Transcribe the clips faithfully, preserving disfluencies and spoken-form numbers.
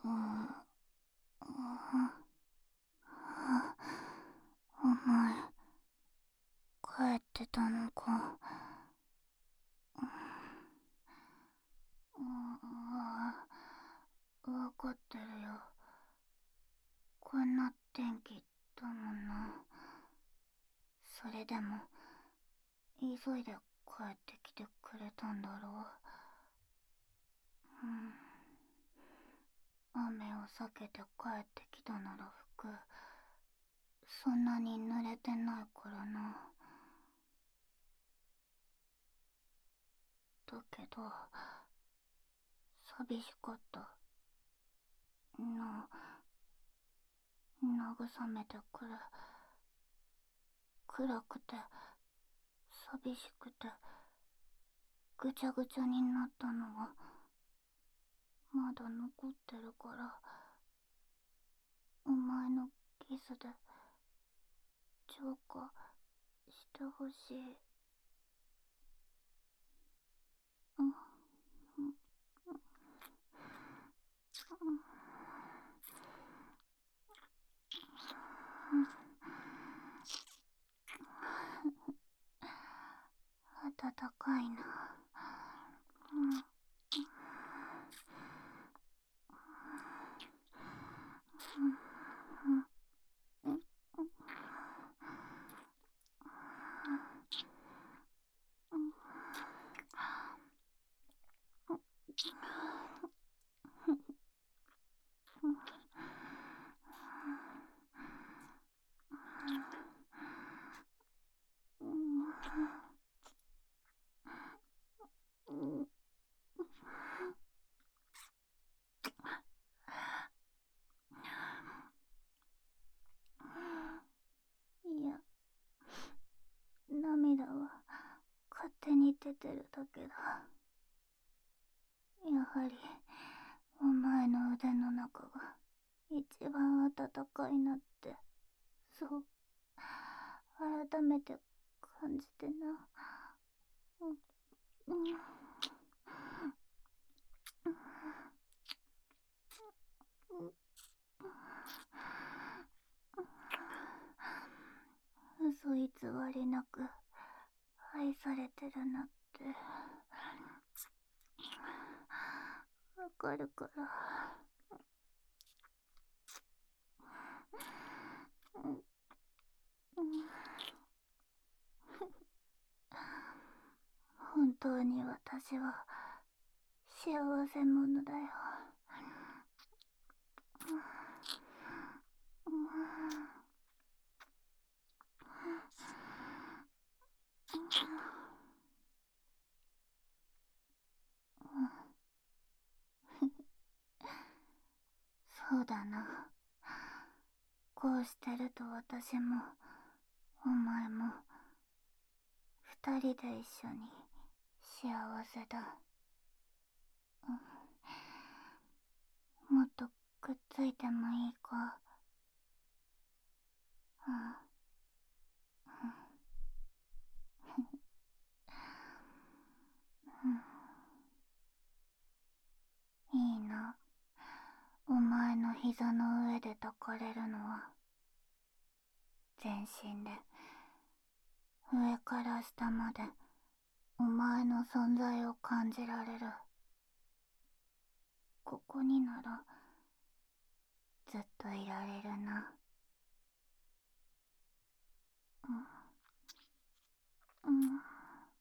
お前帰ってたのか。わかってるよ。こんな天気だもんな。それでも急いで帰ってきてくれたんだろう。うん、雨を避けて帰ってきたなら服そんなに濡れてないからな。だけど寂しかったな。慰めてくれ。暗くて寂しくてぐちゃぐちゃになったのはまだ残ってるから、お前のキスで浄化してほしい。うん、暖かいな。うん、いや、涙は勝手に出てるだけだ。やはりお前の腕の中が一番温かいなって、そう改めて感じてな。うんうん嘘偽りなく愛されてるなってわかるから。うんうん本当に私は幸せ者だよ。そうだな。こうしてると私もお前も二人で一緒に幸せだ。もっとくっついてもいいか。うん、いいな。お前の膝の上で抱かれるのは全身で上から下までお前の存在を感じられる。ここにならずっといられるな。うん、うん、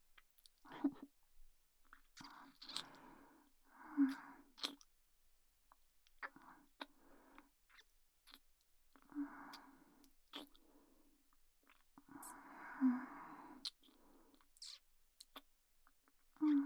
うん、うん、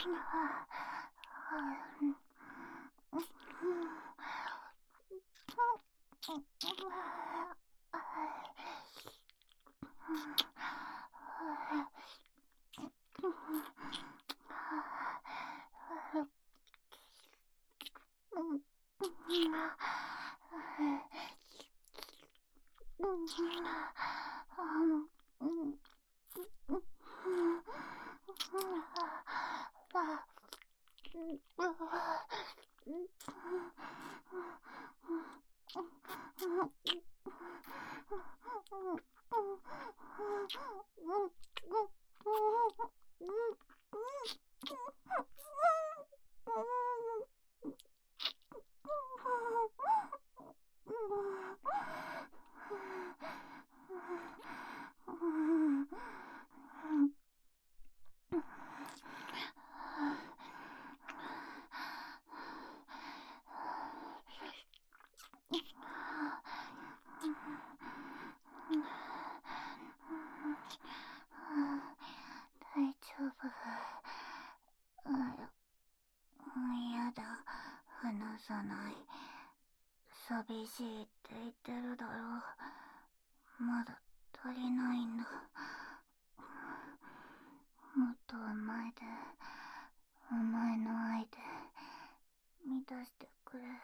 大丈夫。やだ、話さない。寂しいって言ってるだろう。まだ足りないんだ。もっと前で、お前の愛で満たしてくれ。